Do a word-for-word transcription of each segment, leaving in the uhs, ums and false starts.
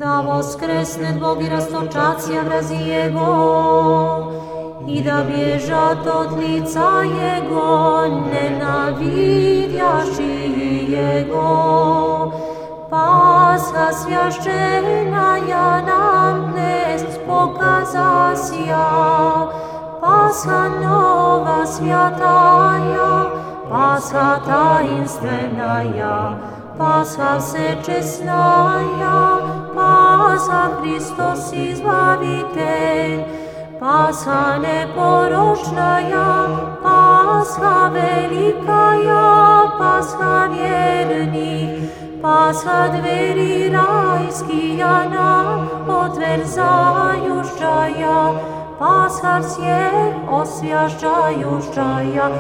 da voskresne Bog i rastočacija vrazi Jego, i da bježat od lica Jego, nenavidjaši Jego. Pasha svjašćena ja nam dnes pokazasja, Pasha nova svjataja, Pasha tajinstvenaja, Pasha všečesnaja, Pasha Hristos izbavitelj, Pasha neporočnaja, Pasha velikaja, Pasha vjernih, Pasha dveri rajskija nam otverzajušćaja, Pasha всех освящающая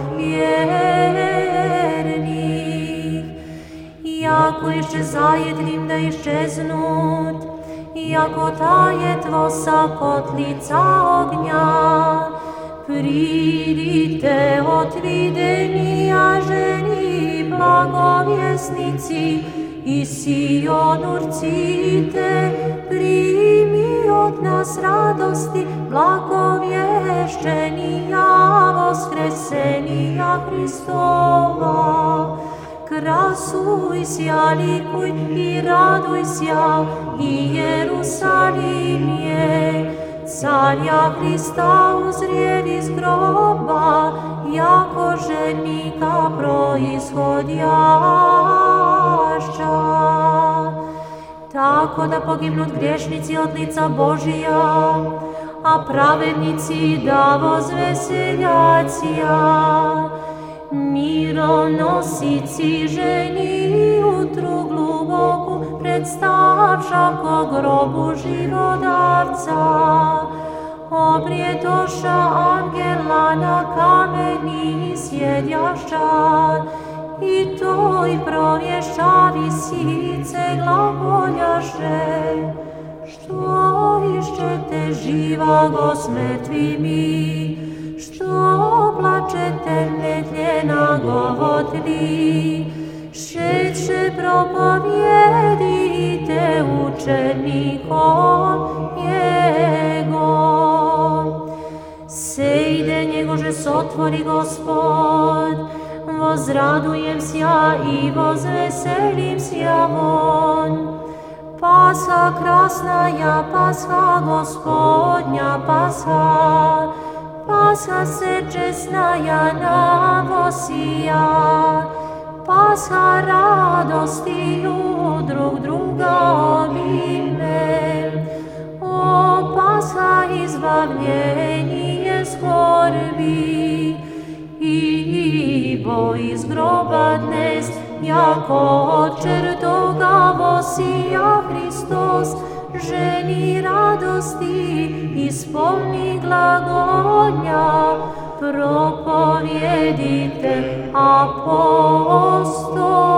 vjernih. Jako iščezaje drim da iščeznut, jako taje tvosa kotlica ognja, pridite otvidenija ženi blagovjesnici, i Sion urcite, primi od nas radosti, blagovješćenija, voskresenija Hristova. Krasuj sja, likuj i raduj sja, i Jerusalim je, carja Hrista uzrijed iz groba, jako ženika proishodjašća. Tako da pognut griješnici od lica Božija, a pravednici da vozveseljacija. Mironosici ženi utru gluboku predstavša ko grobu živodarca. Obrijedoša angela na kameni sjedjašća, i toj provješća visice glagoljaše. Što iščete živa go s mrtvimi, što plačete metljena govotli, šeće propovijedite učenikom Jego. Sejde njegože sotvori Gospod, vozradujem sja i vozveselim sja von. Pasha krasnaja, Pasha Gospodnja, Pasha, Pasha všečesnaja navosija, Pasha radostiju drug druga obime. O Pasha izbavljenje skorbi, ibo iz groba dnes, jako od čertoga vosija Hristos, ženi radosti, ispolni glagolja, propovjedite apostol.